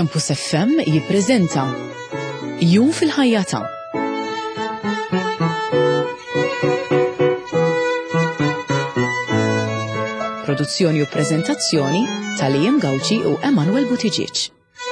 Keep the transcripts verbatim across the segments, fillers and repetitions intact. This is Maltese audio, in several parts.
Campus F M jippreżenta Jum fil-ħajja. Produzzjoni u preżentazzjoni ta' Liam Gawci u Emanuel Buttigieg.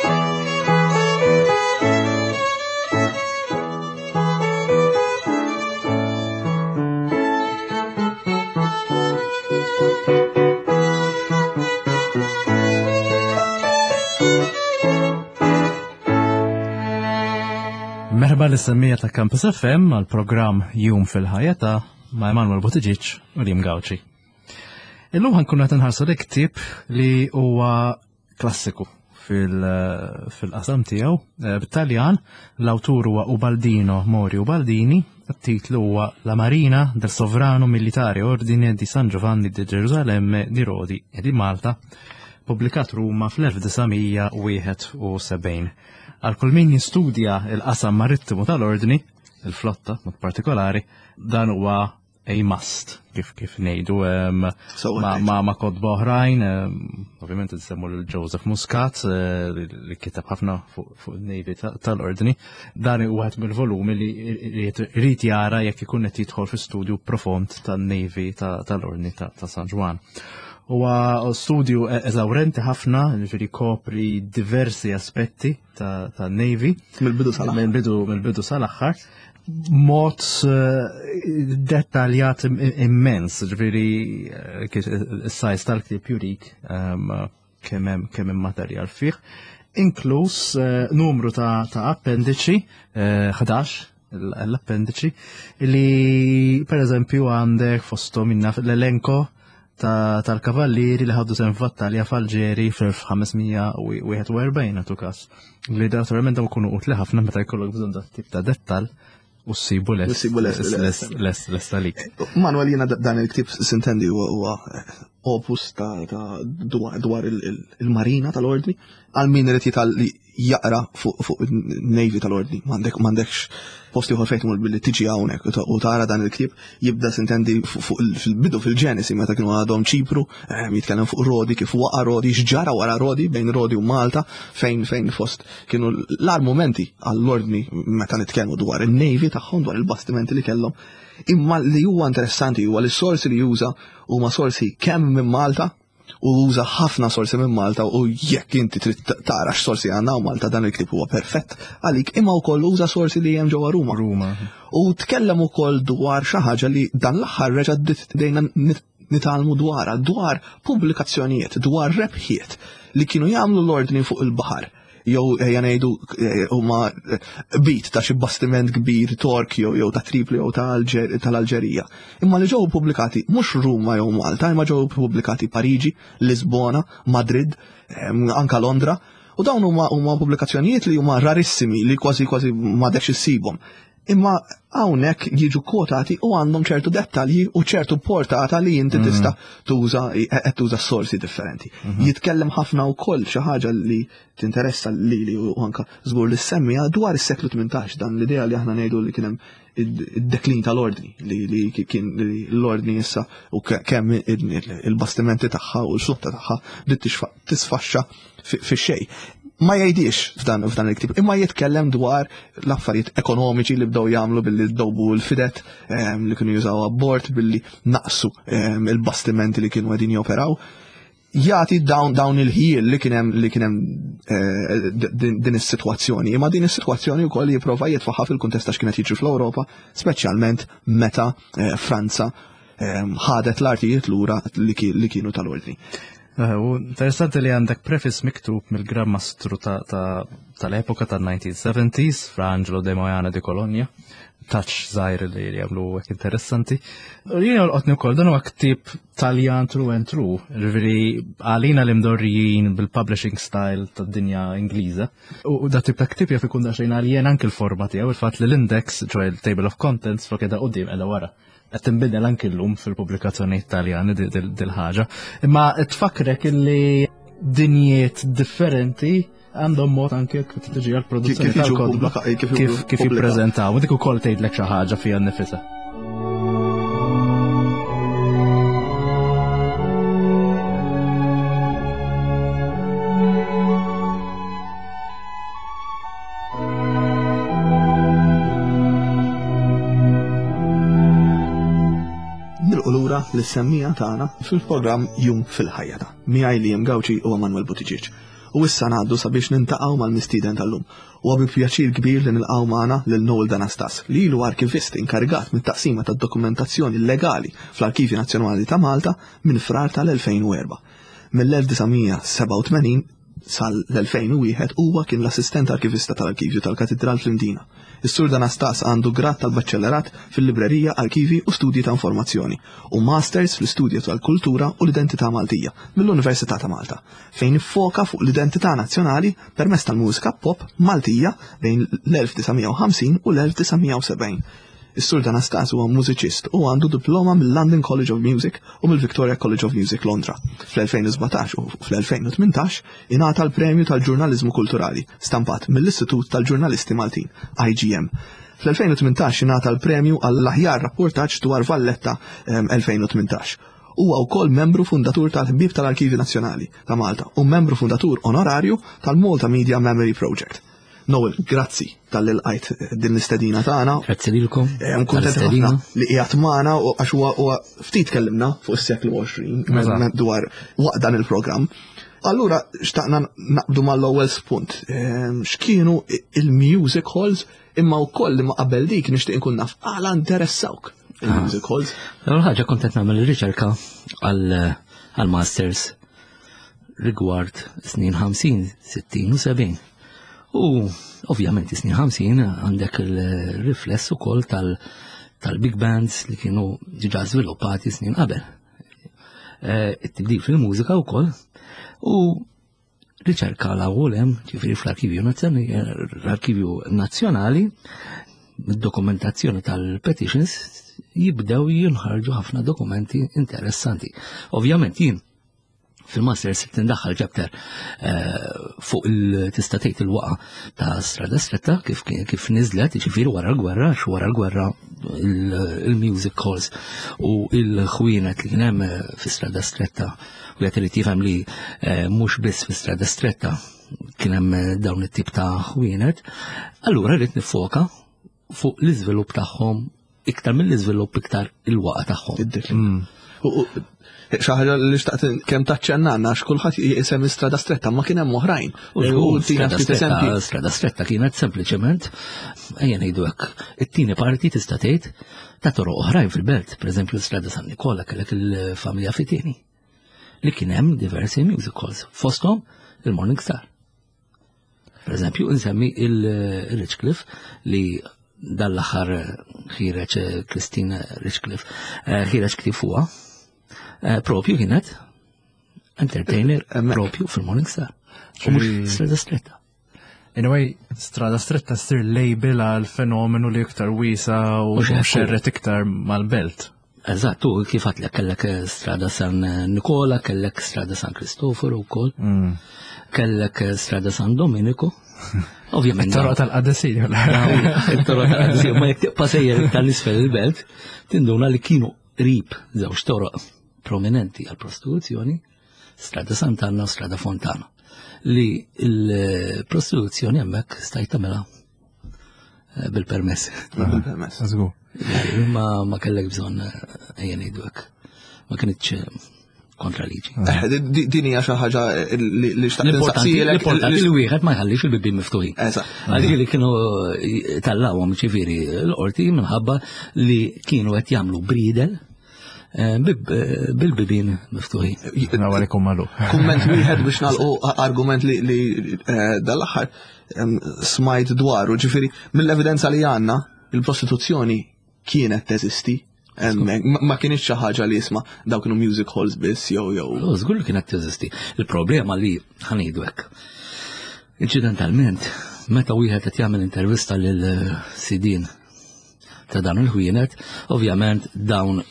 Merħba l-semmija ta' Campus F M għal-programm Jum fil-ħajja ma' Emanuel Buttigieg u Liam Gawci. Illum ħankun qed inħarsu li ktieb li huwa klassiku fil-qasam tiegħu. Bit-Taljan l-awtur huwa Ubaldino Mori Ubaldini, it-titlu huwa La Marina del Sovrano Militare Ordine di San Giovanni di Gerusalemme di Rodi e di Malta, pubblikat Ruma fl-elf desamija wieħed u sebgħin. Għal kull min jistudja il-qasam marittimu tal-ordni, il-flotta mod partikolari, dan huwa a must, kif kif ngħidu ma ma kodba oħrajn, ovvjament insemmu lil Joseph Muscat li kitab ħafna fuq il-Navy tal-ordni. Dan huwa wieħed mill-volumi li jrid jara jekk ikun qed jidħol fi studju profond tan-Navy tal-ordni ta' San Juan. Huwa studju eżawrenti ħafna, ġifieri kopri diversi aspetti ta' Navy mill-bidu sal-aħħar. Mill-bidu sal-aħħar. Mod dettaljat immens, ġifieri is-sajż tal-ktieb jurik kemm hemm materjal fih, inkluż numru ta' appendiċi, ħdax l-appendiċi, li pereżempju għandek fosthom minna l-elenko tal-kavallieri li ħaddu sehem f'battalja f'Alġeri fil-ħamesmija wieħed u erbgħin għatu każ. Li naturalment dawn ikunu utli ħafna meta jkollok bżonn dat tip ta' dettall u ssibu lest għalik. Manuel, jiena dan il-ktieb sintendi huwa opus ta' dwar il-marina tal-ordni għal min irid jaqra fuq il-Navy tal-ordni. M'għandekx posti ieħor fejn tmur billi tiġi hawnhekk u tara dan il-ktieb jibda sintendi fil-bidu fil-ġenesi meta kienu għadhom Ċipru, jitkellem fuq Rodi, kif waqa' Rodi, x'ġara wara Rodi bejn Rodi u Malta, fejn fejn fost kienu l-armumenti għall-ordni meta nitkellmu dwar il-Navy tagħhom, dwar il-bastimenti li kellhom. Imma li huwa interessanti huwa li s-sorsi li juża huma sorsi kemm minn Malta u uża ħafna sorsi minn Malta u jekk inti trid tara x'sorsi għandna u Malta dan il-ktieb huwa perfett għalik, imma wkoll uża sorsi li hemm ġewwa Ruma. Ruma. U tkellem ukoll dwar xi ħaġa li dan l-aħħar reġa' dejna nitalmu dwarha, dwar pubblikazzjonijiet, dwar rebħiet li kienu jagħmlu l-ordni fuq il-baħar. Jew ejja ngħidu huma bit ta' xi bastiment kbir Tork jew ta' Tripoli jew tal-Alġerija. Imma li ġew pubblikati mhux Ruma jew Malta, imma ġew pubblikati Pariġi, Lisbona, Madrid, anka Londra, u dawn huma pubblikazzjonijiet li huma rarissimi li kważi kważi m'għadekx issibhom. Imma hawnhekk jiġu kwotati u għandhom ċertu dettalji u ċertu portata li inti tista' tuża qed tuża sorsi differenti. Jitkellem ħafna wkoll xi ħaġa li tinteressa lili u anke żgur li semmija dwar is-seklu tmintax, dan l-idea li aħna ngħidu li kien hemm id-deklin tal-ordni li kien l-ordni issa u kemm il-bastimenti tagħha u l-xutta tagħha bdiet tisfaxxa fix-xejn. Ma jgħidix f'dan f'dan il-ktieb, imma jitkellem dwar l-affarijiet ekonomiċi li bdew jagħmlu billi ddowbu l-fidet li kienu jużaw abbord, billi naqsu il-bastimenti li kienu qegħdin joperaw. Jagħti dawn il-ħiel li kien hemm li kien hemm din is-sitwazzjoni, imma din is-sitwazzjoni wkoll jipprova jitfaħħa fil-kuntest għax kienet jiġri fl-Ewropa, speċjalment meta Franza ħadet l-artijiet lura li kienu tal-ordni. U interessanti li għandek prefis miktub mill-Gran Mastru tal-epoka tal-nineteen seventies fra Angelo de Moiana di Colonia, touch żgħir li jagħmlu hekk interessanti. Jiena qodni wkoll dan huwa ktieb Taljan true and true, ġifieri għalina l-imdorrijin bil-publishing style tad-dinja Ingliża. U da tip ta' ktieb jaf ikun daqsxejn għalien anke l-forma tiegħu, il-fatt li l-index, ġoj il-table of contents, fuq qiegħda quddiem qiegħda wara. Qed tinbidel anke llum fil-pubblikazzjonijiet Taljani dil-ħaġa. Imma tfakkrek illi dinjiet differenti għandhom mod anke kif tiġi għall-produzzjoni tal-kodba kif jippreżentaw. Dik ukoll tgħidlek xi ħaġa fiha nnifisha. l-semmija tagħna fil-programm Jum fil-ħajja. Miegħi Liam Gawci u Manuel Buttigieg. U issa ngħaddu sabiex nintaqgħu mal-mistieden tal-lum. U għabi pjaċir kbir li nilqgħu magħna lil Noel Danastas li ilu arkivist inkarigat mit-taqsima tad-dokumentazzjoni legali fl-Arkivji Nazzjonali ta' Malta minn frar tal-elfejn u erba'. mill-elf-tisgħumija seba' u tmenin sal-elfejn u wieħed huwa kien l-assistent arkivista tal-Arkivju tal-Katedral fl-Indina. Is-Sur Danastas għandu grad tal-baċċellerat fil-Librerija, Arkivi u Studji ta' Informazzjoni u masters fl-Istudju tal-Kultura u l-Identità Maltija mill-Università ta' Malta, fejn iffoka fuq l-identità nazzjonali permezz tal-mużika pop Maltija bejn l-elf-tisgħumija u ħamsin u l-elf-tisgħumija u sebgħin. Is-Sur Danastas huwa mużiċist u għandu diploma mill-London College of Music u mill-Victoria College of Music Londra. Fl-elfejn u sbatax u fl-elfejn u tmintax ingħata l-Premju tal-Ġurnaliżmu Kulturali stampat mill-Istitut tal-Ġurnalisti Maltin, I G M. Fl-elfejn u tmintax ingħata l-Premju għall-aħjar rapportaġġ dwar Valletta elfejn u tmintax. Huwa wkoll membru fundatur tal-Ħbieb tal-Arkivji Nazzjonali ta' Malta u membru fundatur onorarju tal-Malta Media Memory Project. Noel, grazzi tal-ilqajt din l-istedina tagħna. Grazzi lilkom. Hemm kuntent ħafna li qiegħed magħna u għax huwa ftit kellimna fuq is-seklu għoxrin dwar waqt dan il-programm. Allura xtaqna naqbdu mal-ewwel spunt. X'kienu il-music halls imma wkoll li ma qabel dik nixtieq inkun naf għala interessawk il-music halls. L-ewwel ħaġa kont qed nagħmel ir-riċerka għall-masters rigward snin ħamsin, sittin u sebgħin. U ovvjament snin ħamsin għandek il-rifless ukoll tal-big bands li kienu ġiġa żviluppati snin qabel. It-tibdil fil-mużika wkoll u riċerka l-ewwel ġifieri fl-Arkivju Nazzjonali mid-dokumentazzjoni tal-petitions jibdew jinħarġu ħafna dokumenti interessanti. Ovvjament jien fil-master sibt indaħħal ċapter fuq il-tista' tgħid il-waqa ta' Strada Stretta kif kif niżlet, ġifieri wara l-gwerra, x wara l-gwerra il-music halls u l-ħwienet li kien hemm fi Strada Stretta u qed irid tifhem li mhux biss fi Strada Stretta kien hemm dawn it-tip ta' ħwienet, allura rrid nifoka fuq l-iżvilupp tagħhom iktar mill-iżvilupp iktar il-waqa tagħhom. Xaħġa li xtaqt kem taċċennanna għax kulħadd jisem Strada Stretta ma kien hemm oħrajn. Strada Stretta kienet sempliċement ejja ngħidu hekk. It-tieni parti tista' tgħid ta' toroq oħrajn fil-belt, pereżempju Strada San Nikola kellek il-familja Fitini li kien hemm diversi music halls fosthom il-Morning Star. Pereżempju insemmi il-Richcliffe li dal-aħħar ħireġ Christine Richcliffe ħireġ ktieb fuqha. Propju kienet entertainer propju fil-Morning Star. U mhux Strada Stretta. In a way, Strada Stretta sir label għal fenomenu li iktar wiesa u xerret iktar mal-belt. Eżatt, u kif għatlek kellek Strada San Nikola, kellek Strada San Cristoforo wkoll, kellek Strada San Domenico. Ovvjament. Il-toroq tal-Qadesija. Il-toroq tal-Qadesija, ma jek pasejjer tal-isfel il-belt, tinduna li kienu rib żewġ toroq prominenti għal prostituzzjoni, Strada Sant'Anna u Strada Fontana, li il-prostituzzjoni hemmhekk stajt tagħmilha bil-permess. Bil-permess. Ma ma kellek bżonn ejja ngħidu hekk. Ma kienitx kontra liġi. Din hija xi ħaġa li xtaqt insaqsijlek. L-importanti li wieħed ma jħallix il-bibien miftuħin. Għaldik li kienu tallawhom ċifieri l-qorti minħabba li kienu qed jagħmlu bridel bil-bibien miftuħin. Nawalikum malu. Kumment wieħed biex nagħlqu argument li dal-aħħar smajt dwaru, ġifieri mill-evidenza li għandna il-prostituzzjoni kienet teżisti. Ma kienx xi ħaġa li jisma' dawk kienu music halls biss jew jew. Żgur li kienet teżisti. Il-problema li ħanejdu hekk. Inċidentalment, meta wieħed qed jagħmel intervista lil sidin ta' dan il-ħwienet, ovvjament dawn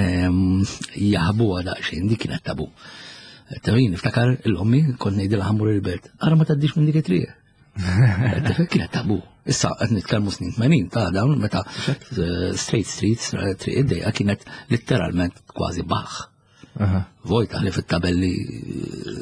jaħbuha daqsxejn dik kienet tabu. Tawin niftakar l-ommi kont ngħidilha ħammur il-belt. Ara ma tgħaddix minn dik it-triq. Kienet tabu. Issa qed nitkellmu snin tmenin ta' dawn meta Straight Street, triq id-dejqa kienet letteralment kważi baħ. Vojta li fit-tabelli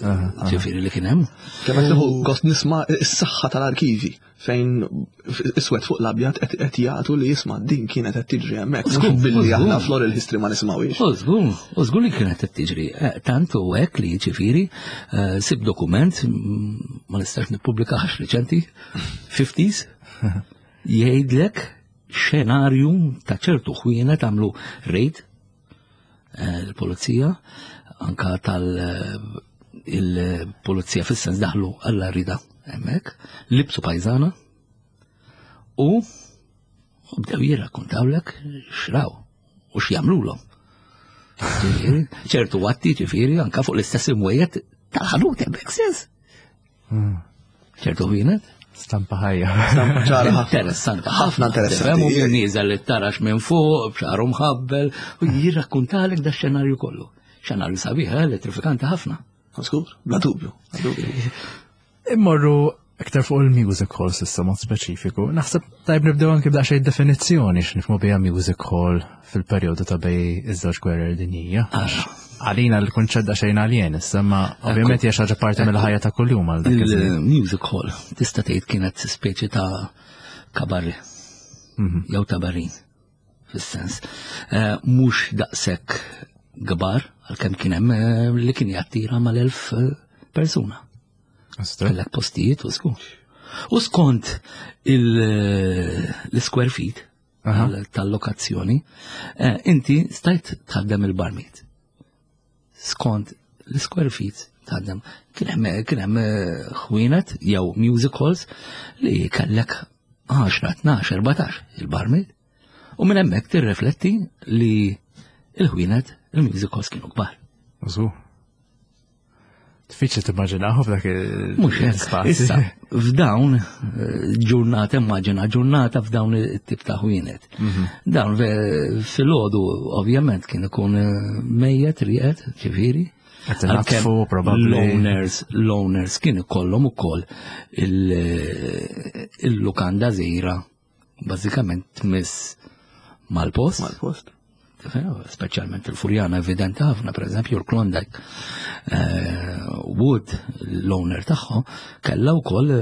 ġifieri li kien hemm. Kemm qed gost nisma' is-saħħa tal-arkivi fejn iswed fuq l-abjad qed jagħtu li jisma' din kienet qed tiġri hemmhekk mhux billi aħna fl-oral history ma nismawhiex. U żgur, u żgur li kienet qed tiġri. Tant u hekk li ġifieri sib dokument ma nistax nippubblikax riċenti fifties jgħidlek xenarju ta' ċertu ħwienet għamlu raid l-pulizija anka tal-pulizija fis-sens daħlu alla rida hemmhekk, libsu pajżana u bdew jirrakkuntawlek x'raw u x'jagħmlulhom. ċertu watti ġifieri anka fuq l-istess imwejjed tal-ħanut hemmhekk stess. ċertu ħwienet Stampa ħajja. Interessanti. Ħafna interessanti. U nieżel li tarax minn fuq, b'xaru mħabbel, u jirrakkuntalek da xenarju kollu. Xenarju sabiħ, elettrifikanti ħafna. Skur, bla dubju. Immorru iktar fuq il-music hall s'issa mod speċifiku. Naħseb tajb nibdew anke b'daqsxejn definizzjoni x'nifhmu biha music hall fil-perjodu ta' bej iż-żewġ gwerer dinjija. Għalina l-kunċett daqsxejn għalien, issa ma ovvjament hija xi ħaġa parti mill-ħajja ta' kuljum għal dak il-music hall tista' tgħid kienet speċi ta' kabarri jew tabarin fis-sens. Mhux daqshekk kbar għalkemm kien hemm li kien jattira mal-elf persuna. Kellek postijiet u skur. U skont l-square feet tal-lokazzjoni, inti stajt tħaddem il-barmit. Skont l-square feet tħaddem. Kien hemm ħwienet jew music halls li kellek għaxra, tnax, erbatax il-barmit. U minn hemmhekk tirrifletti li il-ħwienet il-music halls kienu kbar. Diffiċli timmaġinaħu f'dak il-spazju. Issa, f'dawn ġurnata, immaġina ġurnata f'dawn it-tip ta' ħwienet. Dawn fil-ħodu, ovvjament, kien ikun mejjet, riqet, ġifieri. Għatfu, probabli. Loners, loners, kien ikollhom ukoll il-lukanda żgħira, bażikament tmiss mal-post. Mal-post. Speċjalment il-Furjana evidenti ħafna, per eżempju l-Klondike Wood, l-owner tagħhom, kellha wkoll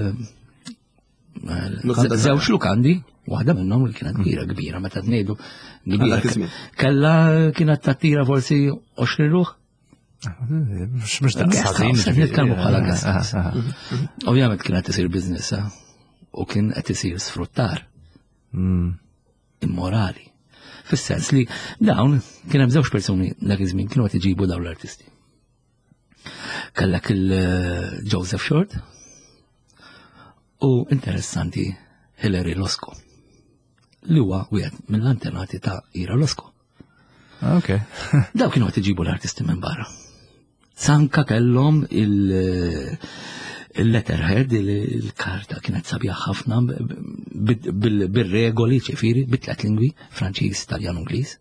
żewġ lukandi, waħda minnhom li kienet kbira kbira, meta tngħidu kbira. Kellha kienet tattira forsi għoxrin ruħ. Mhux daqsħażin. Nitkellmu bħala gas. Ovvjament kienet isir business u kien qed isir sfruttar immorali. Fis-sens li dawn kien hemm żewġ persuni dak iż-żmien kienu qed iġibu dawn l-artisti. Kellek il-Joseph Short u interessanti Hilary Losco li huwa wieħed mill-antenati ta' Ira Losco. Okay. Daw kienu qed iġibu l-artisti minn barra. Sanka kellhom il- il-letterhead, il-karta kienet sabiħa ħafna bil-regoli ċifiri, bit-tlet lingwi, Franċiż, Taljan, Ingliż.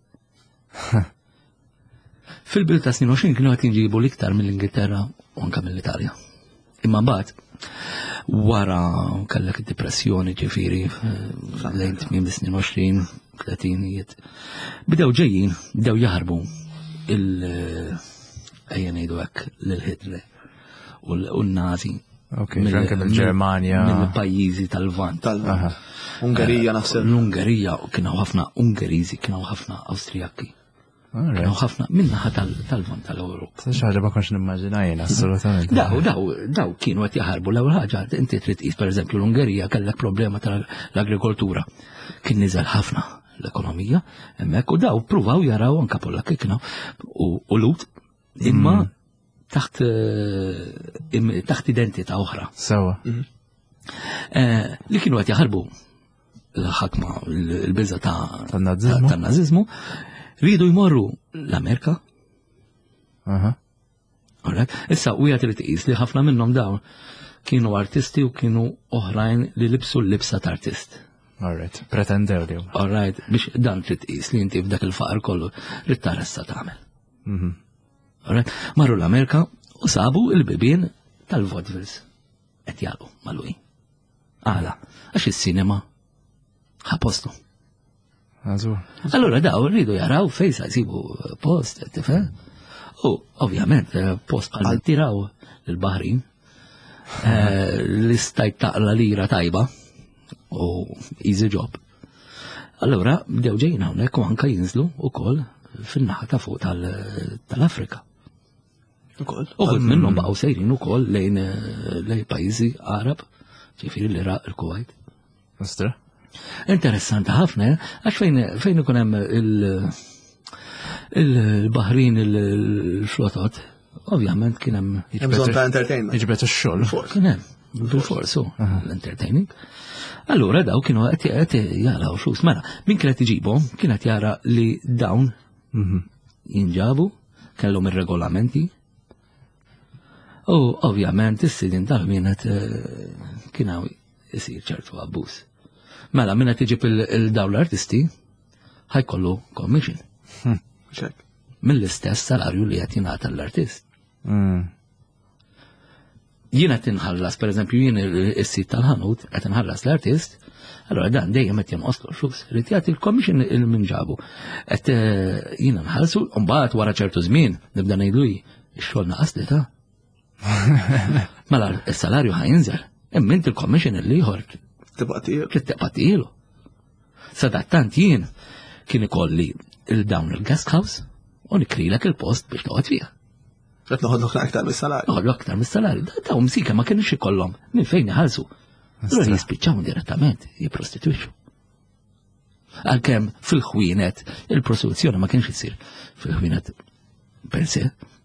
Fil-bil ta' snin għoxrin kienu għat jinġibu l-iktar mill-Ingilterra u anka mill-Italja. Imma mbagħad wara kellek id-depressjoni ċifiri lejn tmiem snin għoxrin, tletinijiet. Bdew ġejjin, bdew jaħarbu il-ejja ngħidu hekk lil-Hitler u n-Nazi. Ok, anke mill-Ġermanja. Mill-pajjiżi tal-Vant. Ungerija naħseb. L-Ungerija kienu ħafna Ungeriżi, kienu ħafna Awstrijaki. Kienu ħafna minnaħa tal-Vant tal-Ewropa. Sa xaġa ma konx nimmaġinajna, assolutament. Daw, daw, daw kienu qed jaħarbu l-ewwel ħaġa, inti trid tqis pereżempju l-Ungerija kellek problema tal-agrikoltura. Kien niżel ħafna l-ekonomija, hemmhekk u daw pruvaw jaraw anke Pollakki kienu u lut imma taħt taħt identità oħra. Sewa. Li kienu qed jaħarbu l-ħakma l-biża tan-Naziżmu. tan-Naziżmu rridu jmorru l-Amerika. Issa u jgħat tqis li ħafna minnhom dawn kienu artisti u kienu oħrajn li libsu l-libsa ta' artist. Alright, pretendew li. Alright, biex dan trid tqis li inti f'dak il-faqar kollu rrid taressa tagħmel. Marru l-Amerika u sabu il-bibien tal-vaudevilles qed jagħlqu mal-wi. Għala, għax is-sinema ħapostu. Allura daw rridu jaraw fejn se jsibu post, tifhem? U ovvjament post bħal tiraw l-Bahrin. L-istajt taqla lira tajba u easy job. Allora, bdew ġejjin hawnhekk u anke jinżlu wkoll fin-naħa ta' fuq tal-Afrika. Uħud minnhom baqgħu sejrin ukoll lejn lejn pajjiżi Arab, ġifieri l-Iraq, il-Kuwait. Ostra. Interessanti ħafna, għax fejn fejn ikun hemm il-Bahrin il-flotot, ovvjament kien hemm bżonn ta' entertainment. Iġbet ix-xogħol. Kien hemm bil-forsu l-entertaining. Allura daw kienu qed jaraw flus. Mela, min kien qed iġibhom kien qed jara li dawn jinġabu, kellhom ir-regolamenti. U ovvjament is-sidin tal-wienet kien hawn isir ċertu abbuż. Mela, min qed iġib il-dawn l-artisti ħajkollu commission. Mill-istess salarju li qed jingħata l-artist. Jien qed inħallas, pereżempju jien is-sit tal-ħanut qed inħallas l-artist, allura dan dejjem qed jonqoslu flus, rid jagħti l-commission il min ġabu. Qed jiena nħallsu u mbagħad wara ċertu żmien nibda ngħidlu x-xogħol naqasli ta'. Mela s-salarju ħajinżel, imma int il-commission li ieħor tibqa' tielu. Sadattant jien kien ikolli il-dawn il-guest house u nikrilek il-post biex toqgħod fiha. Qed noħodlok aktar mis-salarju. Noħodlok aktar mis-salarju. Da msika ma kienx ikollhom minn fejn iħallsu. Allura jispiċċaw direttament jipprostitwixxu. Għalkemm fil-ħwienet il-prostituzzjoni ma kienx isir fil-ħwienet per se.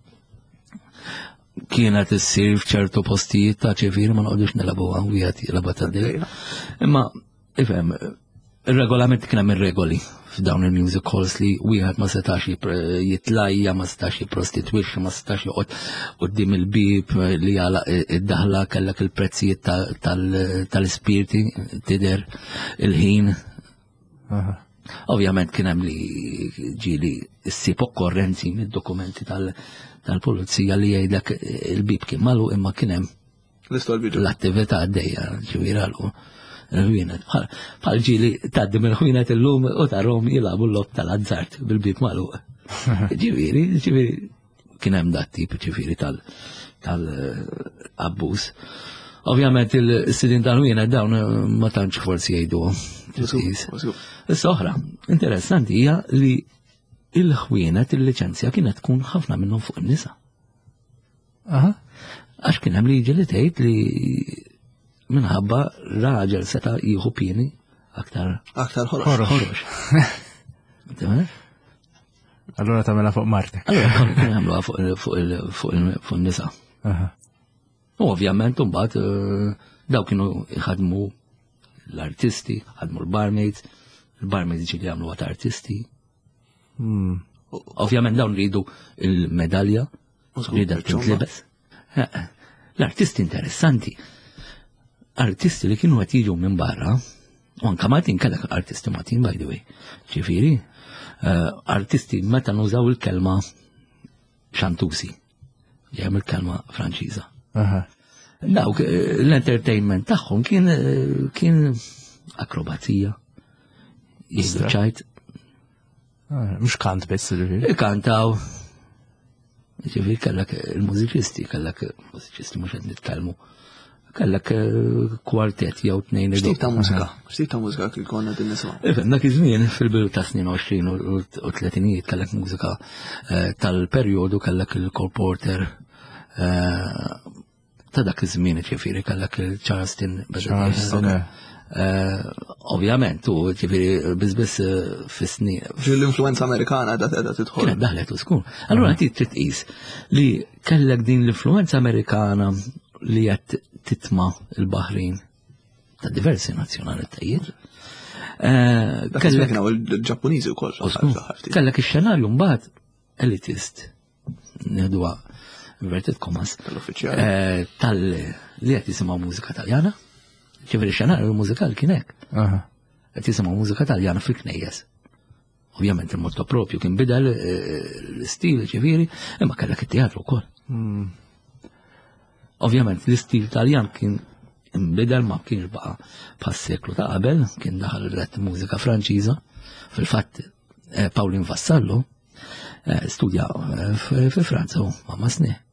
Kienet issir f'ċertu postijiet ta' ċivili ma noqgħodux nilagħbuha wieħed jilagħba tad-dej. Imma ifhem ir-regolamenti kien hemm ir-regoli f'dawn il-music halls li wieħed ma setax jitlajja, ma setax jipprostitwixxi, ma setax joqgħod quddiem il-bib li jagħlaq id-daħla kellek il-prezzijiet tal-ispirti tidher il-ħin. Ovvjament kien hemm li ġieli ssib okkorrenzi mid-dokumenti tal-pulizija li jgħidlek il-bib kien magħluq imma kien hemm l-attività għaddejja ġifieri bħal ġieli tgħaddi mill-ħwienet illum u tarhom jilagħbu l-lob tal-azzart bil-bib magħluq. Ġifieri, ġifieri kien hemm dat tip ġifieri tal-abbuż. Ovvjament il-sidin tal-ħwienet dawn ma tantx forsi jgħiduhom. Issa oħra, interessanti hija li il-ħwienet il-liċenzja kienet tkun ħafna minnhom fuq in-nisa. Għax kien hemm liġi li tgħid li minħabba raġel seta' jieħu pieni aktar aktar ħorox. Allura tagħmilha fuq Marti. Allura kien jagħmluha fuq in-nisa. Ovvjament imbagħad daw kienu jħadmu l-artisti, ħadmu l-barmaids, il-barmaids ġieli jagħmlu għat artisti. Ovvjament dawn ridu il-medalja, rida tintlibes. L-artisti interessanti. Artisti li kienu qed jiġu minn barra, u anke Martin kellek artisti Martin by the way. Ġifieri, artisti meta nużaw il-kelma xantusi, ġehem il-kelma Franċiża. Dawk l-entertainment tagħhom kien kien akrobazija. Jgħidu ċajt. Mhux kant biss ġifieri. Kantaw. Ġifieri kellek il-mużiċisti, kellek mużiċisti mhux qed nitkellmu. Kellek kwartett jew tnejn. X'tip ta' mużika? X'tip ta' mużika kien konna din nisimgħu? Ifhem dak iż-żmien fil-bidu ta' snin għoxrin u tletinijiet kellek mużika tal-perjodu kellek il-Cole Porter ta' dak iż-żmien ġifieri kellek il-Charleston. Ovvjament, u ġifieri biss fis-snin. L-influenza Amerikana qiegħda tidħol. Kienet daħlet u skun. Allura inti trid tqis li kellek din l-influenza Amerikana li qed titma' il-Bahrin ta' diversi nazzjonalitajiet. Kellek il-Ġappuniżi wkoll. Kellek ix-xenarju mbagħad elitist. Nieħduha inverted commas. Tal-uffiċjali. Tal-li qed jisimgħu mużika Taljana. Ġifieri x-xenarju mużikali kien hekk. Qed jisimgħu mużika Taljana fil-knejjes. Ovvjament il-motto propju kien bidel l-istil ġifieri, imma kellek it-teatru wkoll. Ovvjament l-istil Taljan kien imbidel ma kienx baqa' pas-seklu ta' qabel, kien daħal rett mużika Franċiża. Fil-fatt Pauline Vassallo studja fi Franza u ma' snin.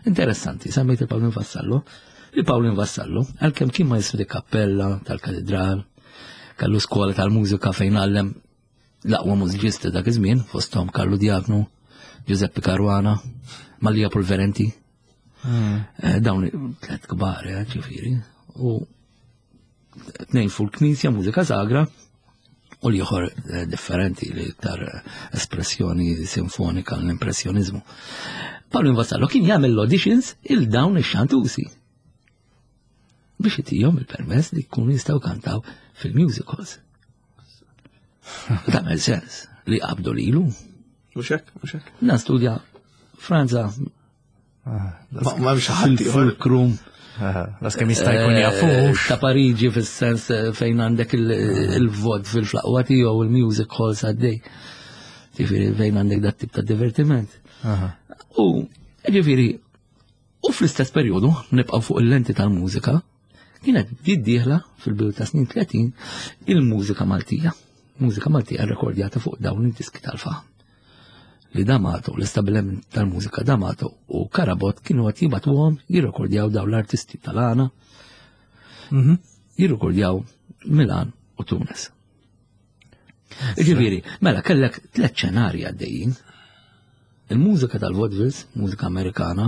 Interessanti, semmejt il-Pawlin Vassallo. Il-Pawlin Vassallo, għal-kem kien maestru di kappella tal-katedral, kallu skola tal-mużika fejn għallem l-aqwa mużiċisti dak iż-żmien, fosthom Karlo Diagnu, Giuseppe Caruana, Mallia Polverenti. Dawn tlet kbar, ġifieri. U tnejn fuq il-Knisja mużika sagra u l-ieħor differenti li iktar espressjoni sinfonika l-impressjonizmu. Pawlin Vassallo kien jagħmel l-auditions il-dawn ix-xantusi biex itihom il-permess li jkunu jistgħu kantaw fil-musicals. Tagħmel sens li qabdu lilu. Mhux hekk, mhux hekk. Dan studja Franza Ma mhux ħadd fil-krum. Las kemm jista' jkun jafux. Ta' Pariġi fis-sens fejn għandek il-vod fil-flaqwa tiegħu il-music halls għaddej. Ġifieri fejn għandek dat tip ta' divertiment. U ġifieri u fl-istess perjodu nibqgħu fuq il-lenti tal-mużika kienet diddieħla fil-bidu ta' snin tletin il-mużika Maltija. Mużika Maltija rrekordjata fuq dawn id-diski tal-faħam. Li D'Amato, l-istabilament tal-mużika D'Amato u Karabot kienu għat jibatuhom jirrekordjaw daw l-artisti tal-għana, jirrekordjaw Milan u Tunis. Ġifieri, mela kellek tliet ċenarji għaddejjin. Il-mużika tal-vaudevilles, mużika Amerikana,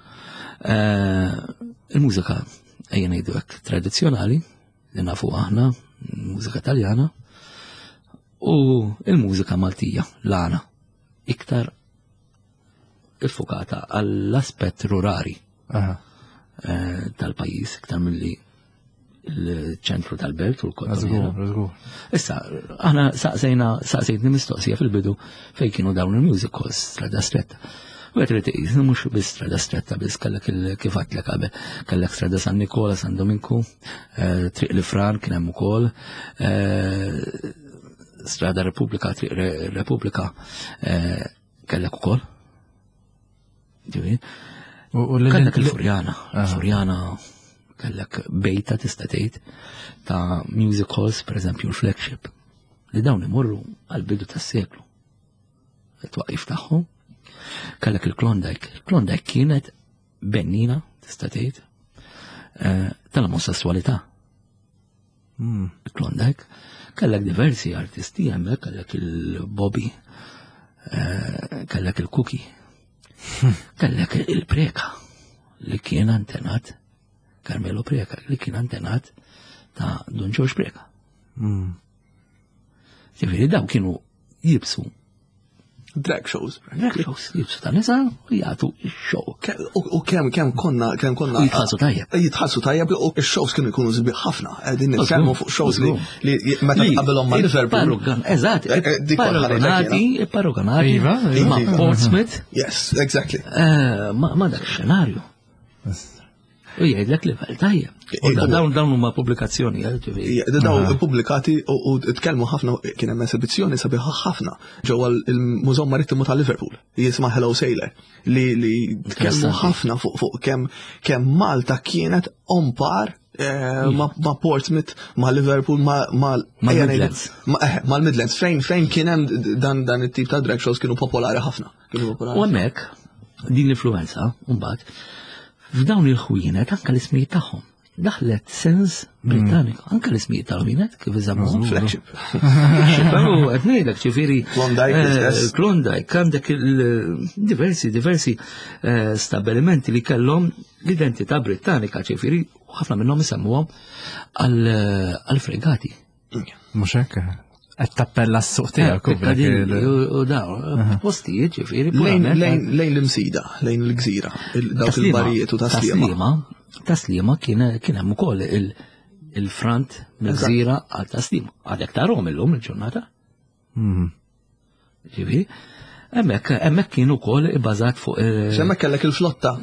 il-mużika ejja ngħidu hekk tradizzjonali li nafu aħna, mużika Taljana, u il-mużika Maltija, l-għana, iktar iffokata għall-aspett rurali tal-pajjiż, iktar milli il-ċentru tal-belt u l-kottomira. Issa, aħna saqsejna saqsejtni mistoqsija fil-bidu fejn kienu dawn il-music halls strada stretta. U għet rrit iqis, mux bis strada stretta, bis kellek kifat l qabel, kellek strada San Nikola, San Dominku, triq li Fran kien hemm ukoll, strada Repubblika, triq Repubblika kellek ukoll. Kellek il-Furjana, il-Furjana kellek bejta tista' tgħid ta' music halls, per eżempju l-Flagship, li dawn imorru għal-bidu tas-seklu. It-twaqif tagħhom. Kellek il-Klondike. Il-Klondike kienet bennina, tista' tgħid, tal-omosessualità. Il-Klondike. Kellek diversi artisti hemmhekk, kellek il-Bobby, kellek il-Cookie, kellek il-Preka li kien antenat, Carmelo Preka li kien antenat ta' Don George Preka. Ġifieri daw kienu jibsu drag shows. Drag shows, jibsu ta' nisa u jgħatu il-show. U kemm kemm konna kemm konna jitħallsu tajjeb. Jitħallsu tajjeb u x-shows kienu jkunu żbieħ ħafna. Qegħdin nitkellmu fuq shows li meta qabelhom ma' Liverpool. Eżatt, paragonati, paragonati ma' Portsmouth. Yes, exactly. Ma' dak xenarju. U jgħidlek livell tajjeb. Dawn dawn huma pubblikazzjoni. Dawn pubblikati u tkellmu ħafna kien hemm esibizzjoni sabiħa ħafna ġewwa il-Mużew Marittimu ta' Liverpool jisma' Hello Sailor li tkellmu ħafna fuq kemm kemm Malta kienet on par ma' Portsmouth, ma' Liverpool, ma' Midlands. Ma' Midlands. Fejn fejn kien hemm dan it-tip ta' drag shows kienu popolari ħafna. U hemmhekk din l-influenza mbagħad f'dawn il-ħwienet anke l-ismijiet tagħhom daħlet sens Britanniku, anke l-ismijiet tal-ħwienet kif iżammuhom Flagship. U qed ngħidlek ġifieri Klondike, Klondike għandek diversi diversi stabilimenti li kellhom l-identità Britannika ġifieri ħafna minnhom isemmuhom għall-fregati. Mhux hekk. Qed tappella s-suq tiegħek u dawn postijiet ġifieri lejn l-imsida, lejn l-gżira, dawk il-barijiet u taslima. Taslima kien hemm ukoll il-front mill-gżira għal taslima. Għadek tarhom illum il-ġurnata. Ġifieri, hemmhekk kien ukoll ibbażat fuq. Hemmhekk kellek il-flotta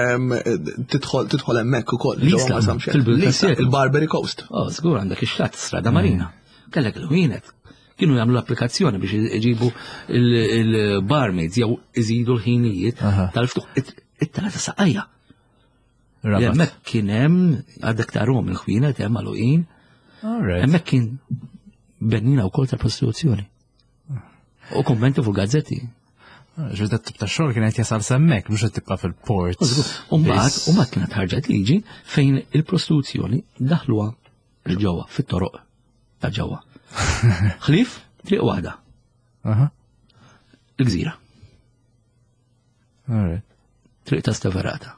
tidħol hemmhekk ukoll. Il-Barbary Coast. Oh, żgur għandek ix-xatt Strada Marina. Kellek il-ħwienet. Kienu jagħmlu l-applikazzjoni biex iġibu il-barmaids jew iżidu l-ħinijiet tal-ftuħ it-talata saqajja. Hemmhekk kien hemm għadek tarhom il-ħwienet hemm għaluqin. Hemmhekk kien bennina wkoll tal-prostituzzjoni. U kummenti fuq gazzetti. Ġudet tip ta' xogħol kienet jasal semmek biex tibqa' fil-port. Umbat, umbat kienet ħarġet liġi fejn il-prostituzzjoni daħluha l-ġewwa fit-toroq ta' ġewwa. Ħlief triq waħda. Aha. Il-gżira. All right. Triq ta' Steverata.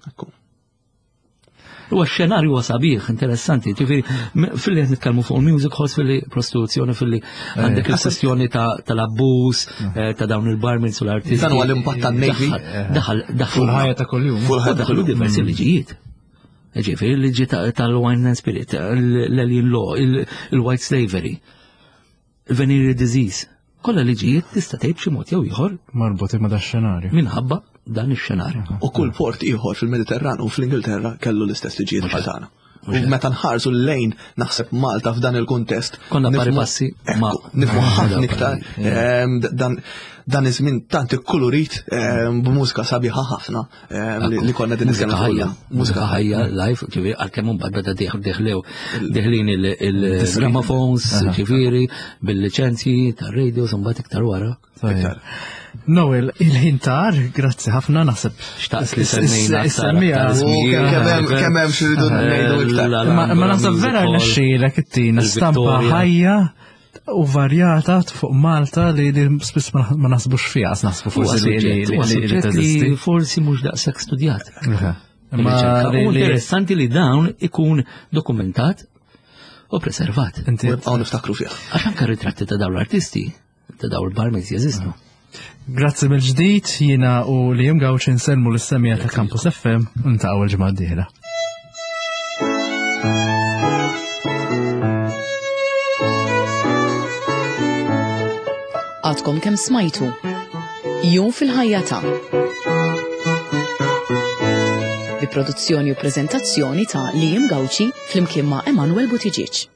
Huwa x-xenarju huwa sabiħ, interessanti, ġifieri fil-li qed nitkellmu fuq music halls fil-li prostituzzjoni fil-li għandek il-kwestjoni tal-abbuż ta' dawn il-barmaids u l-artisti. Dan huwa l-impatt tan-Navy. Daħal Full ħajja ta' kuljum. daħlu diversi liġijiet. Ġifieri il-liġi tal-wine and spirit, l-alien law, il-white slavery, il-venereal disease. Kollha liġijiet tista' tgħid b'xi mod jew ieħor marbuti ma' dax-xenarju. minħabba dan ix-xenarju. U kull port ieħor fil-Mediterran u fl-Ingilterra kellu l-istess liġijiet bħal tagħna. U meta nħarsu lejn naħseb Malta f'dan il-kuntest. Konna pari passi ma' nifmu ħafna iktar dan iż-żmien tant ikkulurit b'mużika sabiħa ħafna li konna din mużika ħajja. Mużika ħajja live, ġifieri għalkemm imbagħad beda deħlew deħlin il-gramophones, ġifieri bil-liċenzji tar-radios imbagħad iktar wara. Noel, il-ħintar, grazzi ħafna naħseb. Xtaqt li semmejna. Semmija. Kemm hemm xiridu ngħidu iktar. Ma naħseb vera nexxielek ittina stampa ħajja u varjata fuq Malta li spiss ma nasbux fiha, nasbu forsi li li forsi mhux daqshekk studjat. Ma interessanti li dawn ikun dokumentat u preservat. Hawn niftakru fih. Għax anke ritratti ta' dawn l-artisti, ta' dawn il-barmaids jeżistu. Grazzi mill-ġdid, jiena u li jum Gawċi nselmu l-issemija ta' Campus F M u ntaqgħu l-ġimgħa d-dieħla. Għadkom kemm smajtu. Jum fil-ħajja ta' bi produzzjoni u preżentazzjoni ta' Liam Gawċi flimkien ma' Emanuel Butiġiċ.